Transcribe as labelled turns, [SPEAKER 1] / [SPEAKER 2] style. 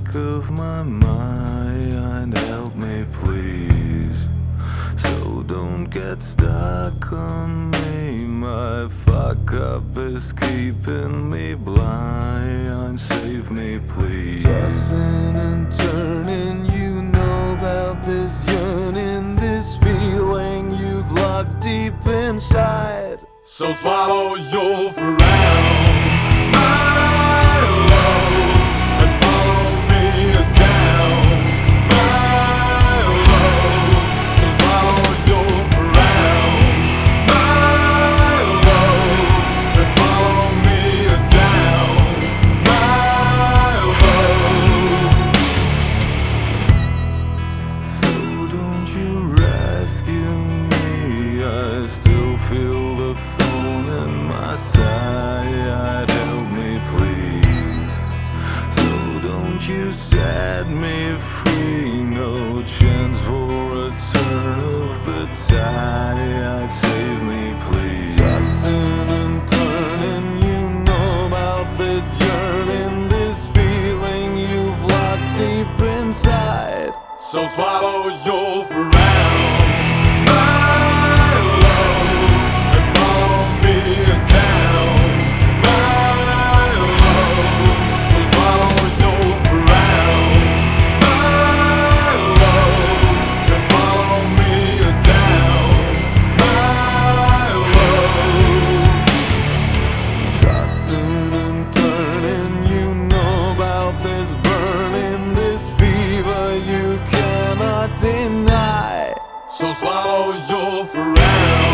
[SPEAKER 1] back of my mind. Help me please, so don't get stuck on me. My fuck up is keeping me blind. Save me please. Tossing and turning, you know about this yearning, this feeling you've locked deep inside.
[SPEAKER 2] So swallow your frown, my love, and follow me down, my love. So swallow your frown, my love, and follow me down, my love.
[SPEAKER 1] So don't you rescue me, I still feel the thorn in my side. Help me please, so don't you set me free. No chance for a turn of the tide. Save me please. Tossing and turning, you know about this yearning, this feeling you've locked deep inside.
[SPEAKER 2] So swallow your frown, my love, and follow me down, my love. So swallow your frown, my love, and follow me down, my love.
[SPEAKER 1] Tossing and turning, you know about this burning, this fever you cannot deny.
[SPEAKER 2] So swallow your frown.